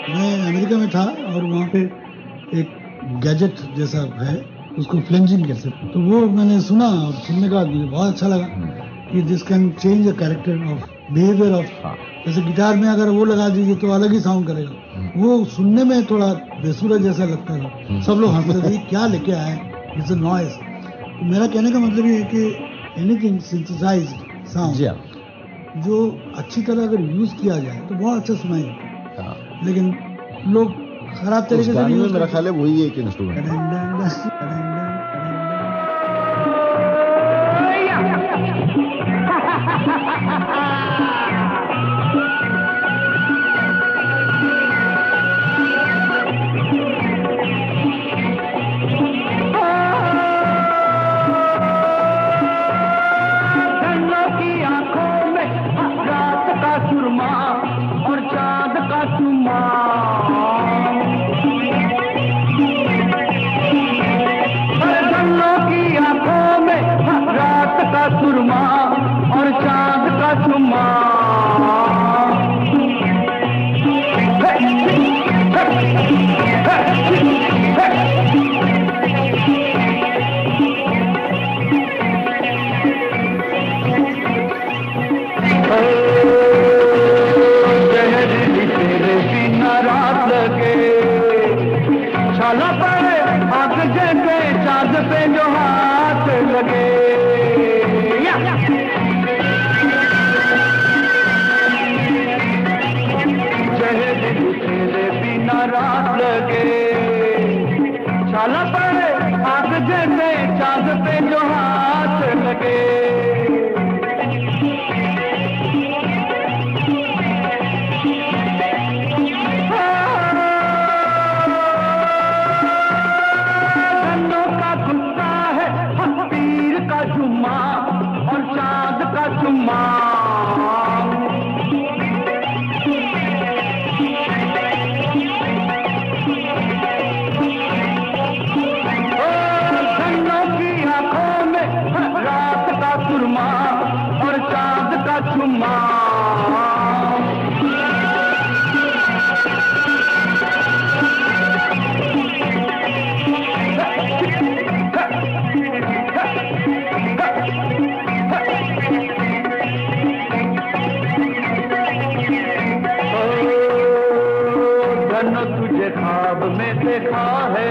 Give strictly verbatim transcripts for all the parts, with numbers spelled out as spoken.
मैं अमेरिका में था और वहाँ पे एक गैजेट जैसा है, उसको फ्लेंजिंग कहते हैं, तो वो मैंने सुना और सुनने के बाद मुझे बहुत अच्छा लगा कि this can change the character of behaviour of, जैसे गिटार में अगर वो लगा दीजिए तो अलग ही साउंड करेगा, वो सुनने में थोड़ा बेसुरा जैसा लगता था, सब लोग हंसते थे क्या लेके आए, इट्स अ नॉइज। मेरा कहने का मतलब ये है कि एनीथिंग सिंथेसाइज्ड साउंड जो अच्छी तरह अगर यूज किया जाए तो बहुत अच्छा सुनाई देता है, लेकिन लोग खराब तरीके से यूज, मेरा ख्याल है वही एक इंस्ट्रूमेंट सुरमा और चांद का चुम्मा, जहरीली तेरे बिना रात लगे, छाला पड़े आग जगे चांद पे जो हाथ लगे, रात लगे, छाला पड़े आग जैसे चांद पे जो हाथ लगे, धनों का गुस्सा है पीर का जुम्मा और चांद का चुम्मा, सुरमा और चांद का चुम्मा, धन तुझे ख्वाब में देखा है,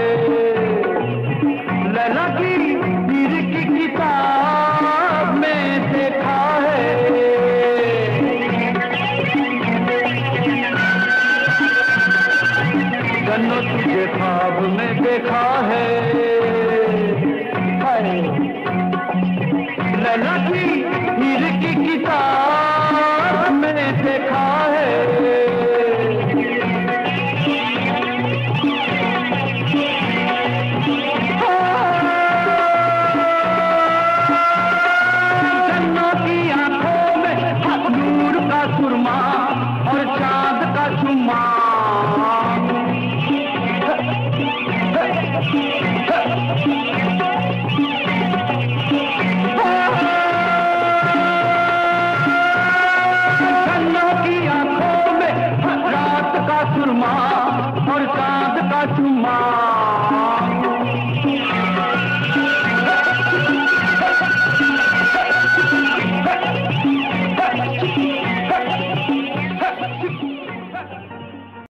लैला की पीर की किताब में देखा है, जन्नत तुझे ख्वाब में देखा है, लैला की पीर की किताब में देखा है, सुरमा और चांद का चुम्मा, धनों की आंखों में रात का सुरमा और चांद का चुम्मा।